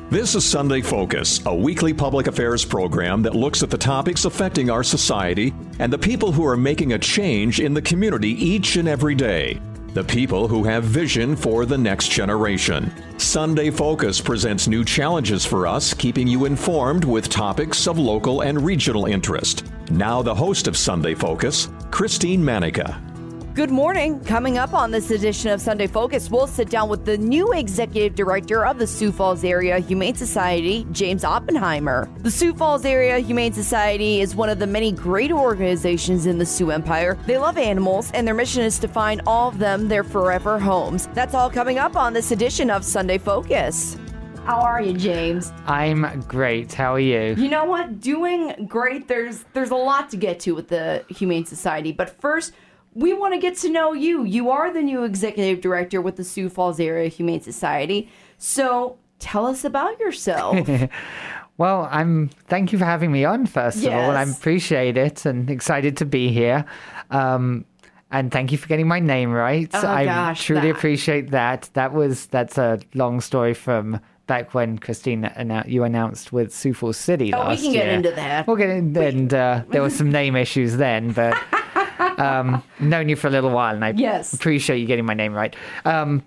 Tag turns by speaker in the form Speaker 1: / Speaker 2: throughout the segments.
Speaker 1: This is Sunday Focus, a weekly public affairs program that looks at the topics affecting our society and the people who are making a change in the community each and every day. The people who have vision for the next generation. Sunday Focus presents new challenges for us, keeping you informed with topics of local and regional interest. Now the host of Sunday Focus, Christine Manica.
Speaker 2: Good morning. Coming up on this edition of Sunday Focus, we'll sit down with the new executive director of the Sioux Falls Area Humane Society, James Oppenheimer. The Sioux Falls Area Humane Society is one of the many great organizations in the Sioux Empire. They love animals, and their mission is to find all of them their forever homes. That's all coming up on this edition of Sunday Focus. How are you, James?
Speaker 3: I'm great. How are you?
Speaker 2: You know what? Doing great. There's a lot to get to with the Humane Society, but first, we want to get to know you. You are the new executive director with the Sioux Falls Area Humane Society. So tell us about yourself.
Speaker 3: Well, thank you for having me on, first of all. I appreciate it and excited to be here. And thank you for getting my name right. I truly appreciate that. That's a long story from back when, Christine, you announced with Sioux Falls City last year.
Speaker 2: We can get into that.
Speaker 3: We'll get in, and there were some name issues then, but known you for a little while, and I appreciate you getting my name right. No,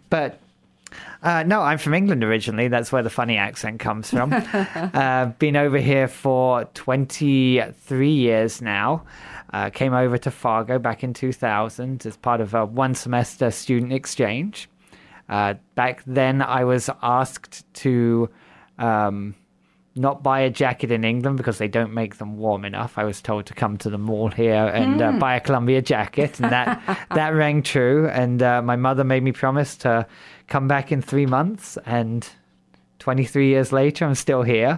Speaker 3: I'm from England originally. That's where the funny accent comes from. Been over here for 23 years now. Came over to Fargo back in 2000 as part of a one-semester student exchange. Back then, I was asked to not buy a jacket in England because they don't make them warm enough. I was told to come to the mall here and buy a Columbia jacket, and that rang true. And my mother made me promise to come back in 3 months, and 23 years later, I'm still here.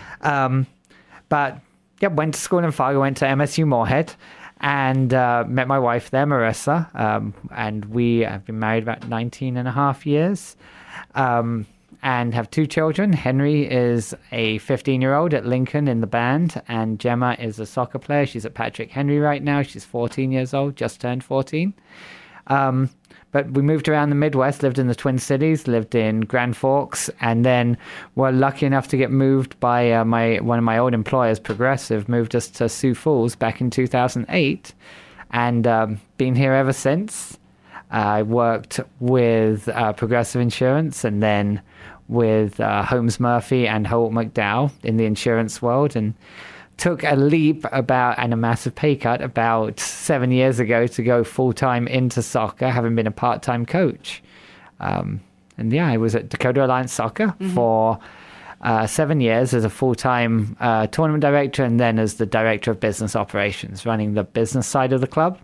Speaker 3: But went to school in Fargo, went to MSU Moorhead, and met my wife there, Marissa, and we have been married about 19 and a half years. And have 2 children. Henry is a 15-year-old at Lincoln in the band, and Gemma is a soccer player. She's at Patrick Henry right now. She's 14 years old, just turned 14. But we moved around the Midwest, lived in the Twin Cities, lived in Grand Forks, and then were lucky enough to get moved by one of my old employers, Progressive, moved us to Sioux Falls back in 2008, and been here ever since. I worked with Progressive Insurance and then with Holmes Murphy and Holt McDowell in the insurance world, and took a leap and a massive pay cut about 7 years ago to go full-time into soccer, having been a part-time coach. I was at Dakota Alliance Soccer for 7 years as a full-time tournament director, and then as the director of business operations, running the business side of the club.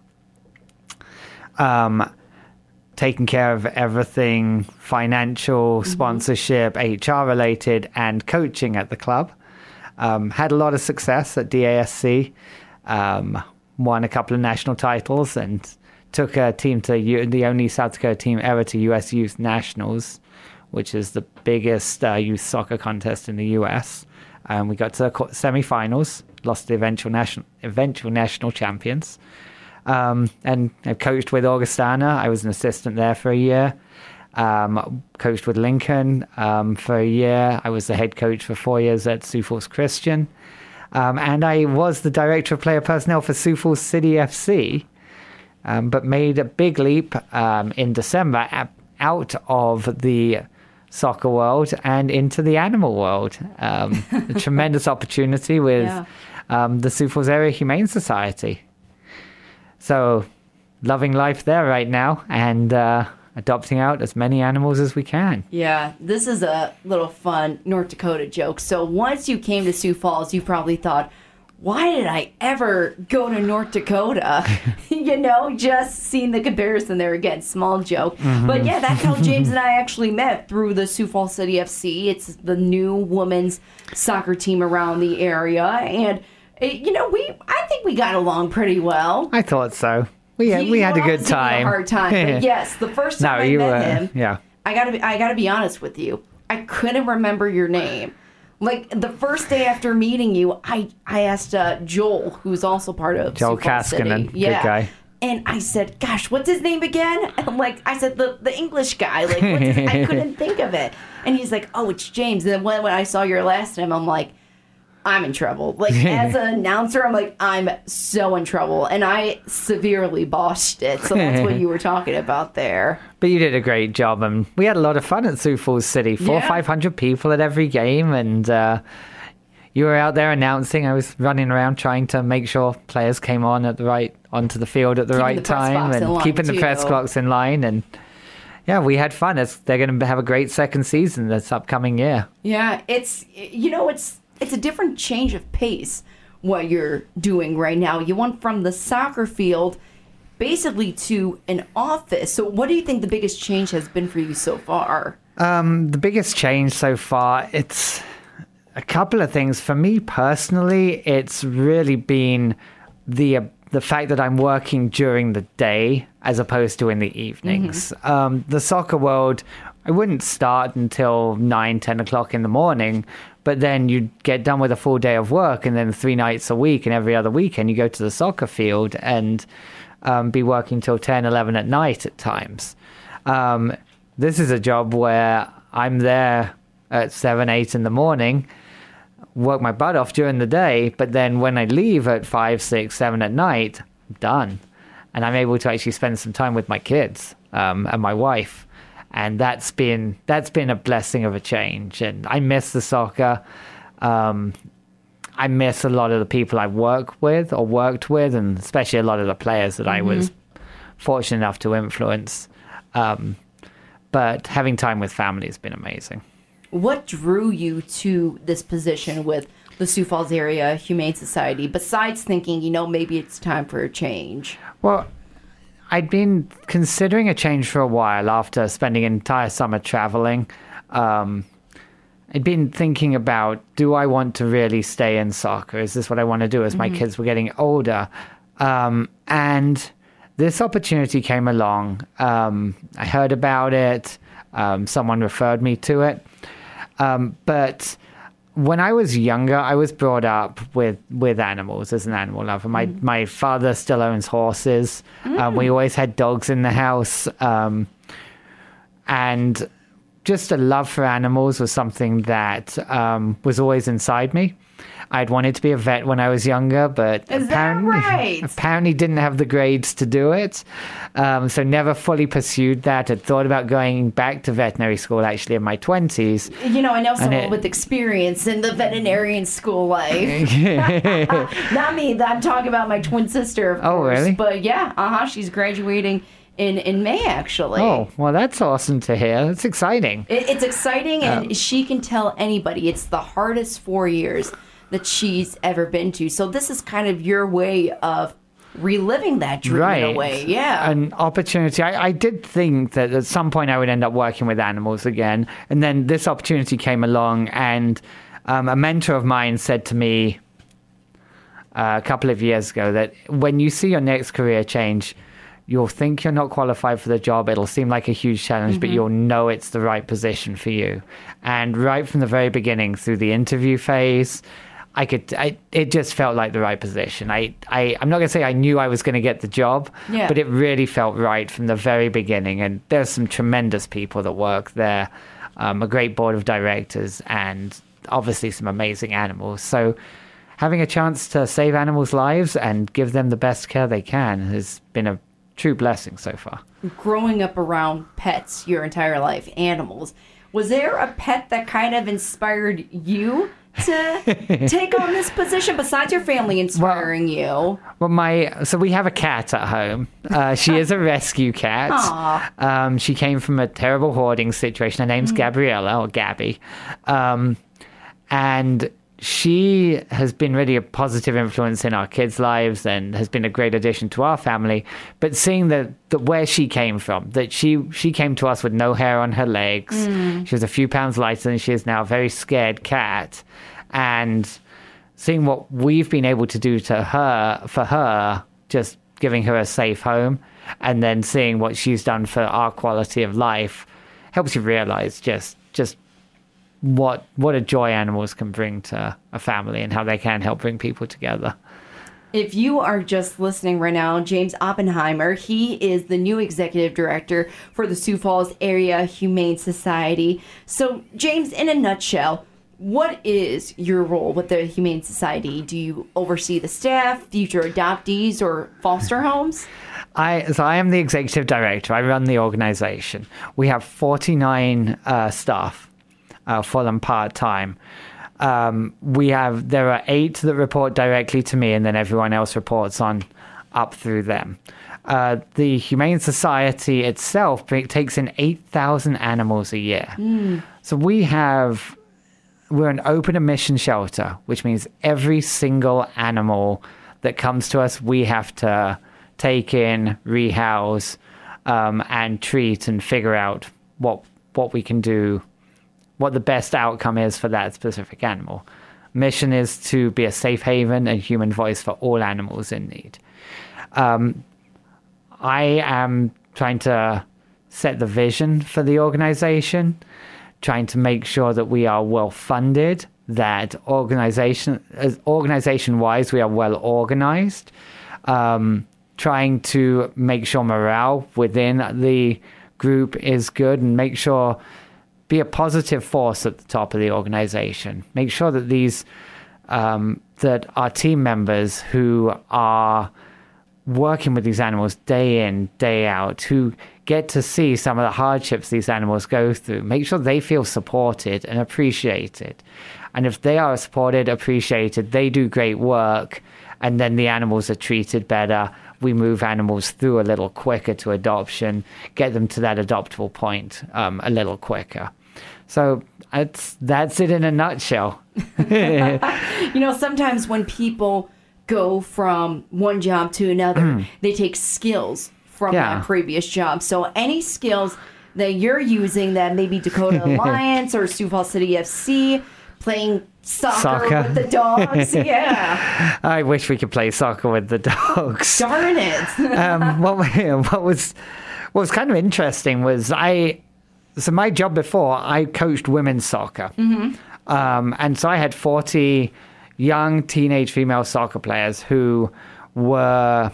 Speaker 3: Taking care of everything financial, sponsorship, HR related, and coaching at the club. Had a lot of success at DASC, won a couple of national titles, and took a team to the only South Dakota team ever to U.S. Youth Nationals, which is the biggest youth soccer contest in the U.S. We got to the semifinals, lost the eventual national champions. And I coached with Augustana. I was an assistant there for a year. Coached with Lincoln for a year. I was the head coach for 4 years at Sioux Falls Christian. And I was the director of player personnel for Sioux Falls City FC, but made a big leap in December out of the soccer world and into the animal world. A tremendous opportunity with the Sioux Falls Area Humane Society. So, loving life there right now, and adopting out as many animals as we can.
Speaker 2: Yeah, this is a little fun North Dakota joke. So once you came to Sioux Falls, you probably thought, why did I ever go to North Dakota? Just seeing the comparison there again, small joke. But yeah, that's how James and I actually met, through the Sioux Falls City FC. It's the new women's soccer team around the area, and I think we got along pretty well.
Speaker 3: I thought so. We had a good time.
Speaker 2: A hard time, but yes, the first time I met him, I gotta be honest with you, I couldn't remember your name. Like, the first day after meeting you, I asked Joel, who's also part of
Speaker 3: Joel Kaskinen, good guy.
Speaker 2: And I said, gosh, what's his name again? And I said, the English guy. I couldn't think of it. And he's like, oh, it's James. And then when I saw your last name, I'm like, I'm in trouble. Like, as an announcer, I'm like, I'm so in trouble. And I severely botched it. So that's what you were talking about there.
Speaker 3: But you did a great job. And we had a lot of fun at Sioux Falls City. 400 or 500 people at every game. And you were out there announcing. I was running around trying to make sure players came on onto the field at the right time. And keeping the press box in line. And yeah, we had fun. They're going to have a great second season this upcoming year.
Speaker 2: Yeah, it's a different change of pace, what you're doing right now. You went from the soccer field basically to an office. So what do you think the biggest change has been for you so far?
Speaker 3: The biggest change so far, it's a couple of things. For me personally, it's really been the fact that I'm working during the day as opposed to in the evenings. The soccer world, I wouldn't start until 9, 10 o'clock in the morning, but then you'd get done with a full day of work, and then 3 nights a week and every other weekend you go to the soccer field and be working till 10, 11 at night at times. This is a job where I'm there at 7, 8 in the morning, work my butt off during the day, but then when I leave at 5, 6, 7 at night, I'm done. And I'm able to actually spend some time with my kids and my wife. And that's been a blessing of a change. And I miss the soccer. I miss a lot of the people I worked with, and especially a lot of the players that I was fortunate enough to influence. But having time with family has been amazing.
Speaker 2: What drew you to this position with the Sioux Falls Area Humane Society, besides thinking, maybe it's time for a change?
Speaker 3: Well, I'd been considering a change for a while after spending an entire summer traveling. I'd been thinking about, do I want to really stay in soccer? Is this what I want to do as my kids were getting older? And this opportunity came along. I heard about it. Someone referred me to it. But when I was younger, I was brought up with animals as an animal lover. My father still owns horses. We always had dogs in the house. And just a love for animals was something that was always inside me. I'd wanted to be a vet when I was younger, but apparently didn't have the grades to do it. So never fully pursued that. I'd thought about going back to veterinary school actually in my 20s.
Speaker 2: I know someone with experience in the veterinarian school life. Not me. I'm talking about my twin sister, of course.
Speaker 3: Oh, really?
Speaker 2: But yeah, she's graduating in May, actually.
Speaker 3: Oh, well, that's awesome to hear. That's exciting.
Speaker 2: It's exciting, and she can tell anybody it's the hardest 4 years that she's ever been to. So this is kind of your way of reliving that dream in a way. Yeah.
Speaker 3: An opportunity. I did think that at some point I would end up working with animals again. And then this opportunity came along, and a mentor of mine said to me a couple of years ago that when you see your next career change, you'll think you're not qualified for the job. It'll seem like a huge challenge, but you'll know it's the right position for you. And right from the very beginning, through the interview phase, it just felt like the right position. I'm not going to say I knew I was going to get the job, but it really felt right from the very beginning. And there's some tremendous people that work there, a great board of directors, and obviously some amazing animals. So having a chance to save animals' lives and give them the best care they can has been a true blessing so far.
Speaker 2: Growing up around pets your entire life, animals, was there a pet that kind of inspired you to take on this position besides your family inspiring you?
Speaker 3: Well, so we have a cat at home. She is a rescue cat. She came from a terrible hoarding situation. Her name's Gabriella, or Gabby. And she has been really a positive influence in our kids' lives and has been a great addition to our family. But seeing that where she came from, that she came to us with no hair on her legs. She was a few pounds lighter than she is now, a very scared cat. And seeing what we've been able to do for her, just giving her a safe home, and then seeing what she's done for our quality of life, helps you realize just what a joy animals can bring to a family and how they can help bring people together.
Speaker 2: If you are just listening right now, James Oppenheimer, he is the new executive director for the Sioux Falls Area Humane Society. So, James, in a nutshell, what is your role with the Humane Society? Do you oversee the staff, future adoptees, or foster homes?
Speaker 3: I am the executive director. I run the organization. We have 49 staff, full and part-time. There are 8 that report directly to me, and then everyone else reports on up through them. The Humane Society itself takes in 8,000 animals a year. So we're an open admission shelter, which means every single animal that comes to us, we have to take in, rehouse, and treat and figure out what we can do, what the best outcome is for that specific animal. Mission is to be a safe haven and human voice for all animals in need. I am trying to set the vision for the organization, trying to make sure that we are well funded, that organization-wise we are well organized, trying to make sure morale within the group is good, and make sure be a positive force at the top of the organization. Make sure that that our team members who are working with these animals day in, day out, who get to see some of the hardships these animals go through, make sure they feel supported and appreciated. And if they are supported, appreciated, they do great work, and then the animals are treated better. We move animals through a little quicker to adoption, get them to that adoptable point a little quicker. So that's it in a nutshell.
Speaker 2: Sometimes when people go from one job to another, they take skills from that previous job. So any skills that you're using that maybe Dakota Alliance or Sioux Falls City FC, playing soccer with the dogs. Yeah.
Speaker 3: I wish we could play soccer with the dogs.
Speaker 2: Darn it.
Speaker 3: What was kind of interesting was so my job before, I coached women's soccer. And so I had 40 young teenage female soccer players who were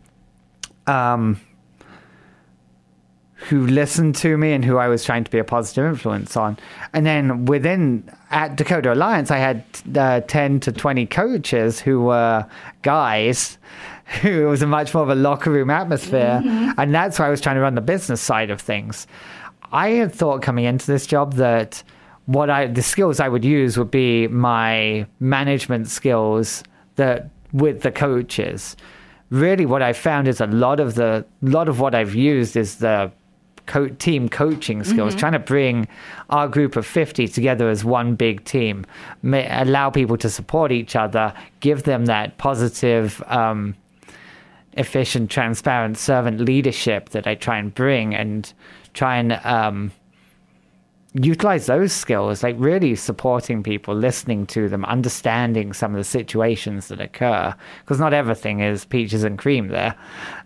Speaker 3: who listened to me and who I was trying to be a positive influence on. And then at Dakota Alliance, I had 10 to 20 coaches who were guys who, it was a much more of a locker room atmosphere. And that's why I was trying to run the business side of things. I had thought coming into this job that the skills I would use would be my management skills with the coaches. Really, what I found is a lot of what I've used is the team coaching skills, trying to bring our group of 50 together as one big team, allow people to support each other, give them that positive, efficient, transparent servant leadership that I try and bring, and try and utilize those skills, like really supporting people, listening to them, understanding some of the situations that occur, because not everything is peaches and cream there.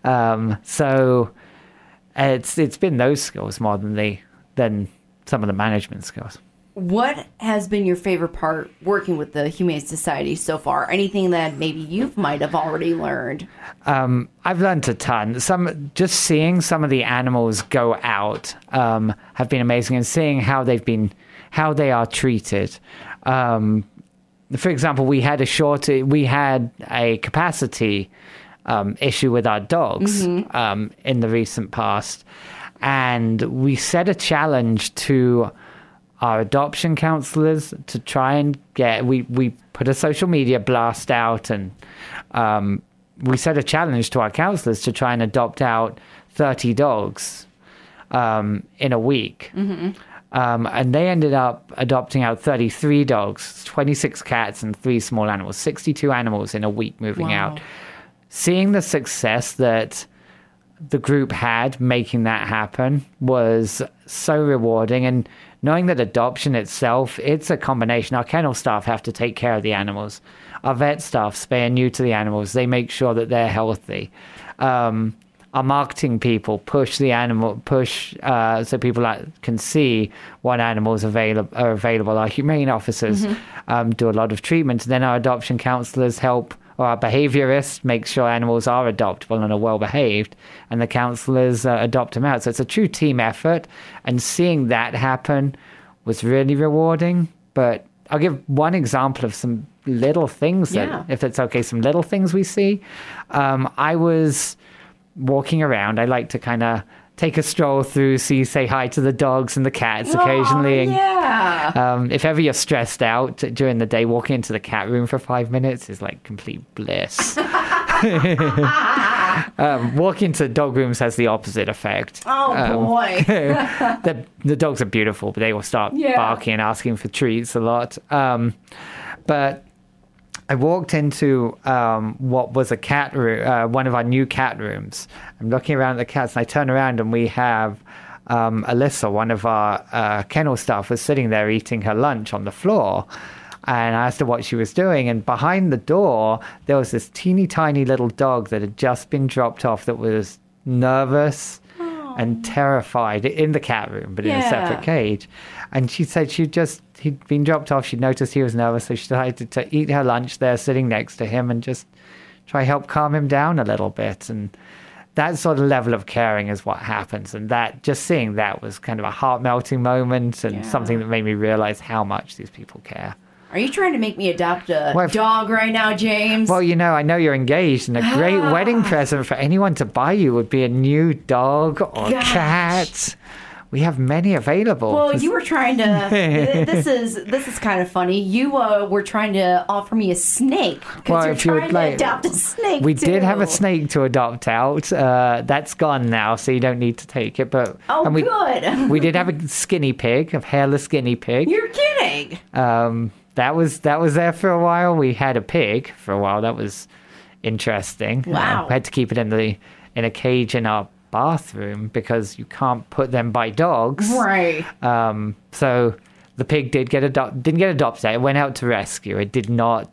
Speaker 3: So it's been those skills more than some of the management skills.
Speaker 2: What has been your favorite part working with the Humane Society so far? Anything that maybe you might have already learned? I've
Speaker 3: learned a ton. Just seeing some of the animals go out have been amazing, and seeing how they are treated. For example, we had a capacity issue with our dogs in the recent past, and we set a challenge to our adoption counselors to try and we put a social media blast out, and we set a challenge to our counselors to try and adopt out 30 dogs in a week. And they ended up adopting out 33 dogs, 26 cats, and 3 small animals, 62 animals in a week moving out. Seeing the success that the group had making that happen was so rewarding, and knowing that adoption itself, it's a combination. Our kennel staff have to take care of the animals. Our vet staff spay and neuter the animals. They make sure that they're healthy. Our marketing people push so people can see what animals are available. Our humane officers do a lot of treatment. And then our adoption counselors help or our behaviorists make sure animals are adoptable and are well behaved, and the counselors adopt them out. So it's a true team effort, and seeing that happen was really rewarding. But I'll give one example of some little things that, if it's okay, some little things we see. I was walking around. I like to kind of take a stroll through, say hi to the dogs and the cats occasionally. If ever you're stressed out during the day, walking into the cat room for 5 minutes is like complete bliss. Walking to dog rooms has the opposite effect.
Speaker 2: Boy.
Speaker 3: The dogs are beautiful, but they will start barking and asking for treats a lot. But I walked into what was a cat room, one of our new cat rooms. I'm looking around at the cats, and I turn around, and we have Alyssa, one of our kennel staff, was sitting there eating her lunch on the floor. And I asked her what she was doing, and behind the door, there was this teeny tiny little dog that had just been dropped off that was nervous and terrified in the cat room, but in a separate cage. And she said he'd been dropped off. She noticed he was nervous, so she decided to eat her lunch there, sitting next to him, and just try help calm him down a little bit. And that sort of level of caring is what happens. And that, just seeing that was kind of a heart-melting moment, and something that made me realize how much these people care.
Speaker 2: Are you trying to make me adopt a dog right now, James?
Speaker 3: Well, I know you're engaged, and a great wedding present for anyone to buy you would be a new dog or cat. We have many available.
Speaker 2: Well, you were trying to. This is kind of funny. You were trying to offer me a snake.
Speaker 3: Well,
Speaker 2: you're trying to adopt a snake.
Speaker 3: We did have a snake to adopt out. That's gone now, so you don't need to take it. But
Speaker 2: good.
Speaker 3: We did have a skinny pig, a hairless skinny pig.
Speaker 2: You're kidding.
Speaker 3: That was there for a while. We had a pig for a while. That was interesting.
Speaker 2: Wow.
Speaker 3: We had to keep it in a cage in our bathroom because you can't put them by dogs.
Speaker 2: Right.
Speaker 3: So the pig didn't get adopted. It went out to rescue. It did not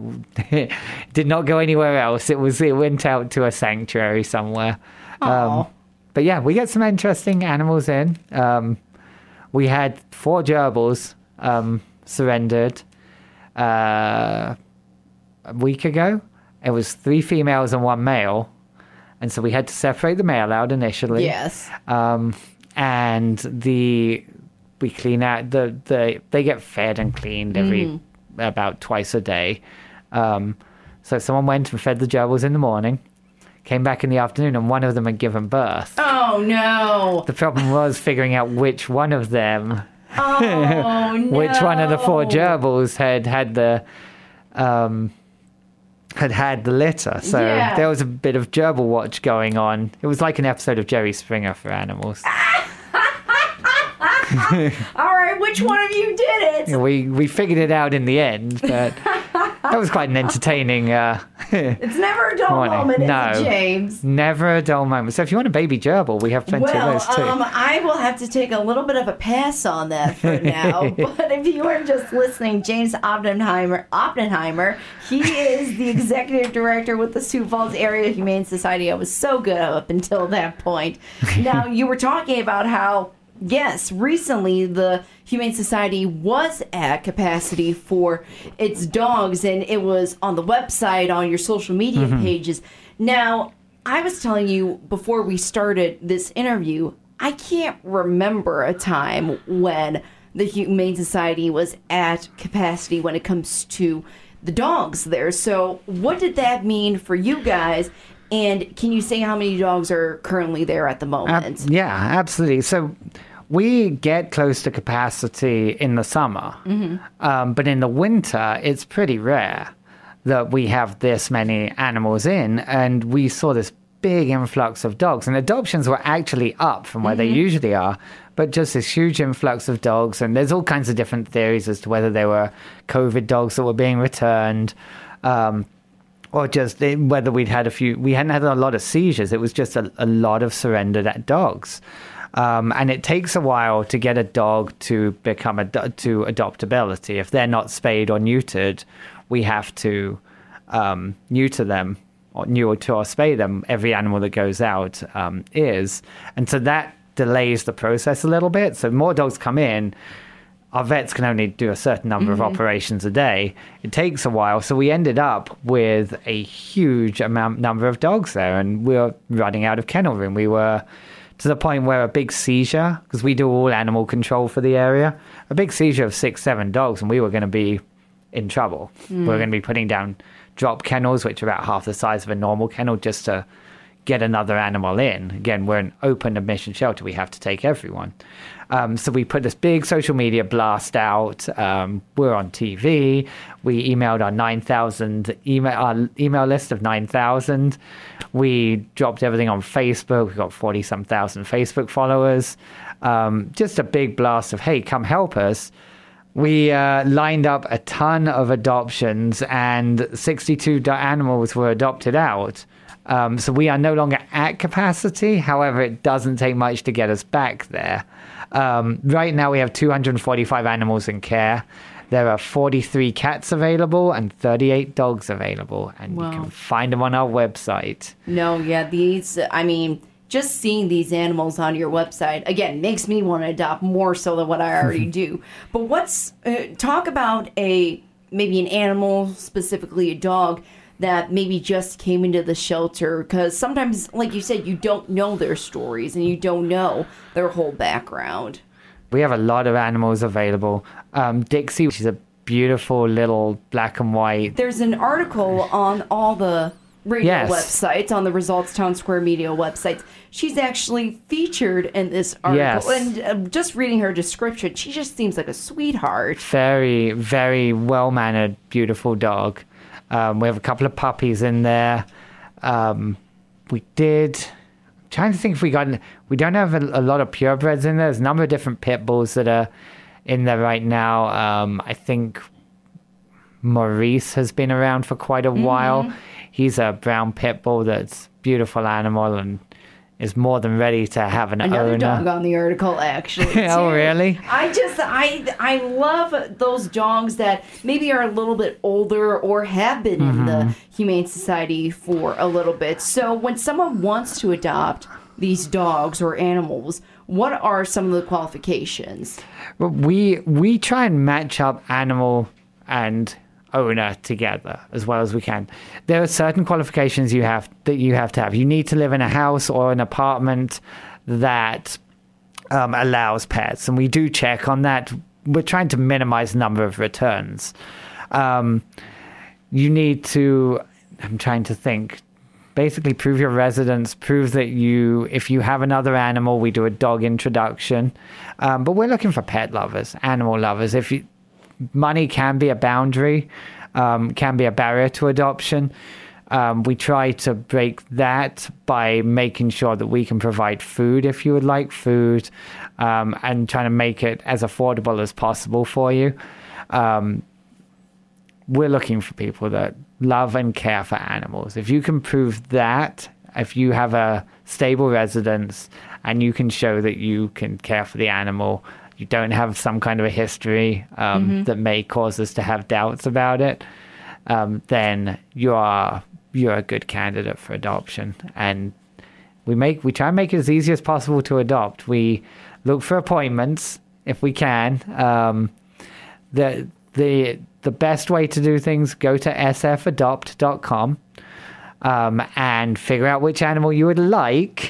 Speaker 3: go anywhere else. It went out to a sanctuary somewhere. But yeah, we get some interesting animals in. We had 4 gerbils surrendered a week ago. It was 3 females and 1 male, and so we had to separate the male out initially.
Speaker 2: Yes.
Speaker 3: And we clean out they get fed and cleaned every about twice a day. So someone went and fed the gerbils in the morning, came back in the afternoon, and one of them had given birth.
Speaker 2: Oh no!
Speaker 3: The problem was figuring out which one of them.
Speaker 2: Oh, no.
Speaker 3: Which one of the 4 gerbils had the litter. So there was a bit of gerbil watch going on. It was like an episode of Jerry Springer for animals.
Speaker 2: All right, which one of you did it?
Speaker 3: We figured it out in the end, but that was quite an entertaining
Speaker 2: It's never a dull moment, is it, James?
Speaker 3: Never a dull moment. So if you want a baby gerbil, we have plenty of those too.
Speaker 2: I will have to take a little bit of a pass on that for now. But if you are just listening, James Oppenheimer, he is the executive director with the Sioux Falls Area Humane Society. I was so good up until that point. Now, you were talking about how, yes, recently the Humane Society was at capacity for its dogs, and it was on the website, on your social media pages. Now, I was telling you before we started this interview, I can't remember a time when the Humane Society was at capacity when it comes to the dogs there. So what did that mean for you guys? And can you say how many dogs are currently there at the moment?
Speaker 3: Yeah, absolutely. So we get close to capacity in the summer, but in the winter, it's pretty rare that we have this many animals in, and we saw this big influx of dogs. And adoptions were actually up from where they usually are, but just this huge influx of dogs. And there's all kinds of different theories as to whether they were COVID dogs that were being returned, or just whether we hadn't had a lot of seizures. It was just a lot of surrendered dogs. And it takes a while to get a dog to become to adoptability. If they're not spayed or neutered, we have to neuter them or spay them. Every animal that goes out is. And so that delays the process a little bit. So more dogs come in. our vets can only do a certain number of operations a day. It takes a while. So we ended up with a huge number of dogs there, and we were running out of kennel room. We were to the point where a big seizure, because we do all animal control for the area, a big seizure of 6-7 dogs, and we were going to be in trouble. We were going to be putting down drop kennels, which are about half the size of a normal kennel, just to get another animal in. Again, we're an open admission shelter. We have to take everyone. So we put this big social media blast out. We're on TV. We emailed our 9,000 email list of 9,000. We dropped everything on Facebook. We got 40-some thousand Facebook followers. Just a big blast of, hey, come help us. We lined up a ton of adoptions, and 62 animals were adopted out. So we are no longer at capacity. However, it doesn't take much to get us back there. Right now, we have 245 animals in care. There are 43 cats available and 38 dogs available. And you can find them on our website.
Speaker 2: No, yeah, just seeing these animals on your website, again, makes me want to adopt more so than what I already do. But talk about maybe an animal, specifically a dog, that maybe just came into the shelter, because sometimes, like you said, you don't know their stories and you don't know their whole background.
Speaker 3: We have a lot of animals available. Dixie, which is a beautiful little black and white.
Speaker 2: There's an article on all the radio websites, on the Results Town Square Media websites. She's actually featured in this article.
Speaker 3: Yes.
Speaker 2: And just reading her description, she just seems like a sweetheart.
Speaker 3: Very, very well-mannered, beautiful dog. We have a couple of puppies in there. I'm trying to think if we don't have a lot of purebreds in there. There's a number of different pit bulls that are in there right now. I think Maurice has been around for quite a while. He's a brown pit bull that's a beautiful animal and is more than ready to have an
Speaker 2: Another
Speaker 3: owner.
Speaker 2: dog on the article, actually.
Speaker 3: Oh, really?
Speaker 2: I love those dogs that maybe are a little bit older or have been in the Humane Society for a little bit. So when someone wants to adopt these dogs or animals, what are some of the qualifications?
Speaker 3: Well, we try and match up animal and owner together as well as we can. There are certain qualifications you have to have. You need to live in a house or an apartment that allows pets, and we do check on that. We're trying to minimize the number of returns. You need to, I'm trying to think, basically prove your residence, prove that if you have another animal, we do a dog introduction. But we're looking for pet lovers, animal lovers. Money can be a boundary, can be a barrier to adoption. We try to break that by making sure that we can provide food if you would like food, and trying to make it as affordable as possible for you. We're looking for people that love and care for animals. If you can prove that, if you have a stable residence and you can show that you can care for the animal, you don't have some kind of a history that may cause us to have doubts about it, then you're a good candidate for adoption. And we try and make it as easy as possible to adopt. We look for appointments if we can. The best way to do things, go to sfadopt.com and figure out which animal you would like.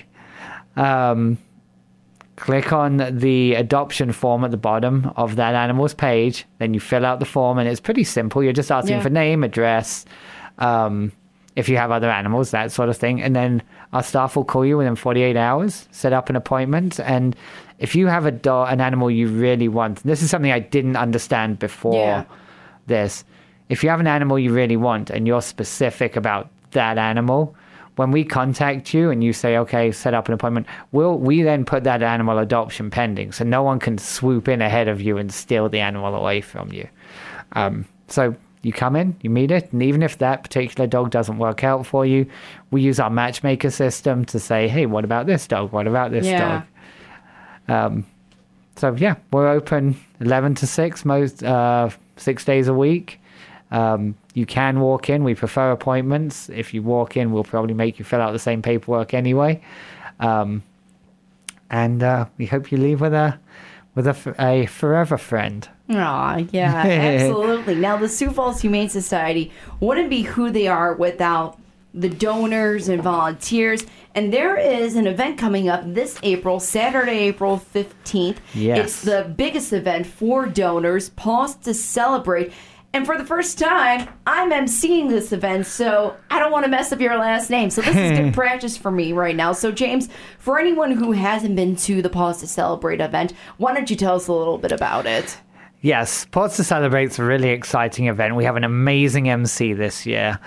Speaker 3: Click on the adoption form at the bottom of that animal's page. Then you fill out the form, and it's pretty simple. You're just asking for name, address, if you have other animals, that sort of thing. And then our staff will call you within 48 hours, set up an appointment. And if you have an animal you really want, this is something I didn't understand before this. If you have an animal you really want and you're specific about that animal, when we contact you and you say, okay, set up an appointment, we then put that animal adoption pending, so no one can swoop in ahead of you and steal the animal away from you. So you come in, you meet it, and even if that particular dog doesn't work out for you, we use our matchmaker system to say, hey, what about this dog? What about this dog? So yeah, we're open 11 to 6, 6 days a week. You can walk in. We prefer appointments. If you walk in, we'll probably make you fill out the same paperwork anyway. And we hope you leave with a with a forever friend.
Speaker 2: Aw, yeah, absolutely. Now, the Sioux Falls Humane Society wouldn't be who they are without the donors and volunteers. And there is an event coming up this April, Saturday, April 15th.
Speaker 3: Yes.
Speaker 2: It's the biggest event for donors, Paws to Celebrate. And for the first time, I'm emceeing this event, so I don't want to mess up your last name. So this is good practice for me right now. So, James, for anyone who hasn't been to the Paws to Celebrate event, why don't you tell us a little bit about it?
Speaker 3: Yes, Paws to Celebrate is a really exciting event. We have an amazing MC this year.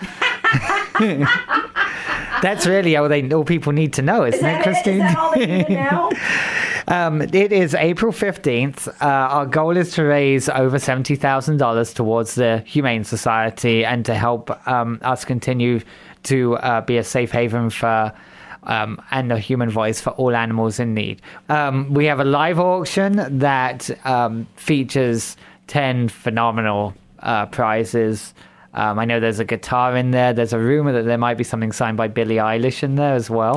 Speaker 3: That's really all people need to know, isn't it, Christine?
Speaker 2: Is that all they need to know?
Speaker 3: It is April 15th. Our goal is to raise over $70,000 towards the Humane Society and to help us continue to be a safe haven for and a human voice for all animals in need. We have a live auction that features 10 phenomenal prizes. I know there's a guitar in there. There's a rumor that there might be something signed by Billie Eilish in there as well.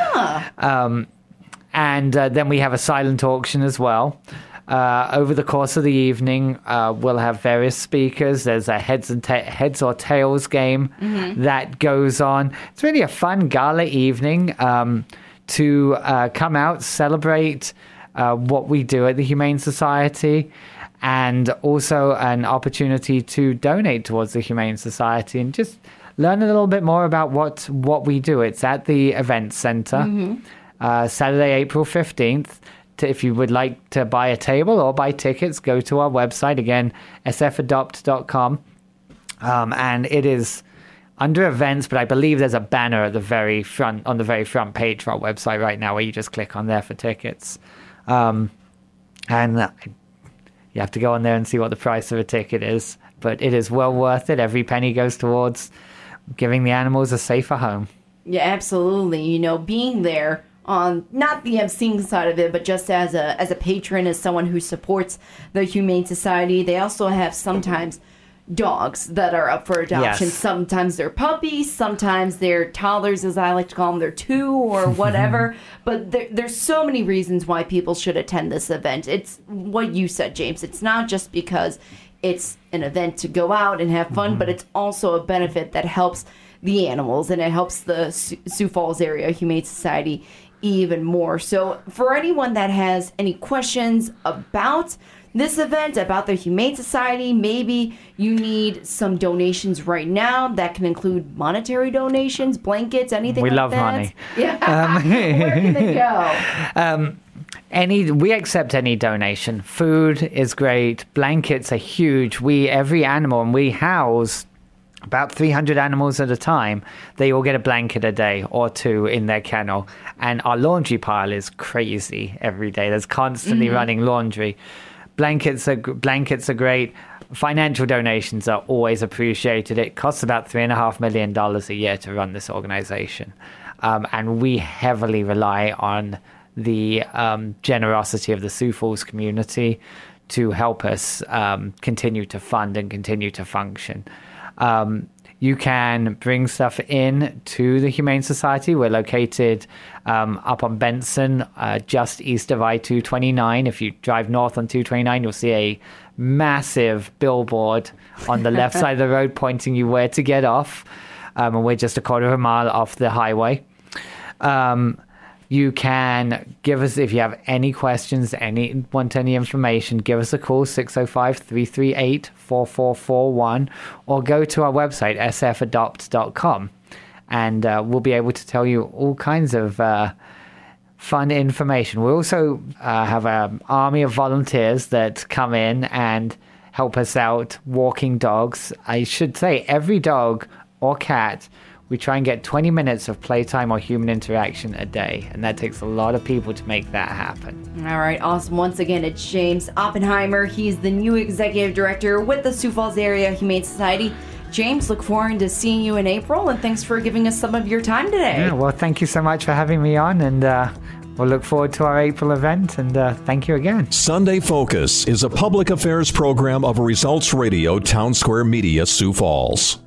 Speaker 3: And then we have a silent auction as well. Over the course of the evening, we'll have various speakers. There's a heads or tails game that goes on. It's really a fun gala evening to come out, celebrate what we do at the Humane Society, and also an opportunity to donate towards the Humane Society and just learn a little bit more about what we do. It's at the Event Center, Saturday, April 15th. If you would like to buy a table or buy tickets, go to our website, again, sfadopt.com. And it is under events, but I believe there's a banner at the very front, on the very front page of our website right now, where you just click on there for tickets. And you have to go on there and see what the price of a ticket is. But it is well worth it. Every penny goes towards giving the animals a safer home.
Speaker 2: Yeah, absolutely. You know, being there on not the emceeing side of it, but just as a patron, as someone who supports the Humane Society, they also have sometimes dogs that are up for adoption.
Speaker 3: Yes.
Speaker 2: Sometimes they're puppies, sometimes they're toddlers, as I like to call them. They're 2 or whatever. But there's so many reasons why people should attend this event. It's what you said, James. It's not just because it's an event to go out and have fun, but it's also a benefit that helps the animals, and it helps the Sioux Falls Area Humane Society even more. So for anyone that has any questions about this event, about the Humane Society, maybe you need some donations right now. That can include monetary donations, blankets, anything
Speaker 3: we
Speaker 2: like
Speaker 3: love
Speaker 2: that.
Speaker 3: money.
Speaker 2: Yeah. Where can they go?
Speaker 3: We accept any donation. Food is great. Blankets are huge. Every animal, and we house about 300 animals at a time. They all get a blanket a day or 2 in their kennel. And our laundry pile is crazy every day. There's constantly running laundry. Blankets are great. Financial donations are always appreciated. It costs about $3.5 million a year to run this organization. And we heavily rely on the generosity of the Sioux Falls community to help us continue to fund and continue to function. You can bring stuff in to the Humane Society. We're located up on Benson, just east of I-229. If you drive north on 229, you'll see a massive billboard on the left side of the road pointing you where to get off. And we're just a quarter of a mile off the highway. You can give us, if you have any questions, want any information, give us a call, 605-338-4441, or go to our website, sfadopt.com, and we'll be able to tell you all kinds of fun information. We also have an army of volunteers that come in and help us out walking dogs. I should say every dog or cat, we try and get 20 minutes of playtime or human interaction a day, and that takes a lot of people to make that happen.
Speaker 2: All right, awesome. Once again, it's James Oppenheimer. He's the new executive director with the Sioux Falls Area Humane Society. James, look forward to seeing you in April, and thanks for giving us some of your time today.
Speaker 3: Yeah, well, thank you so much for having me on, and we'll look forward to our April event, and thank you again.
Speaker 1: Sunday Focus is a public affairs program of Results Radio Town Square Media, Sioux Falls.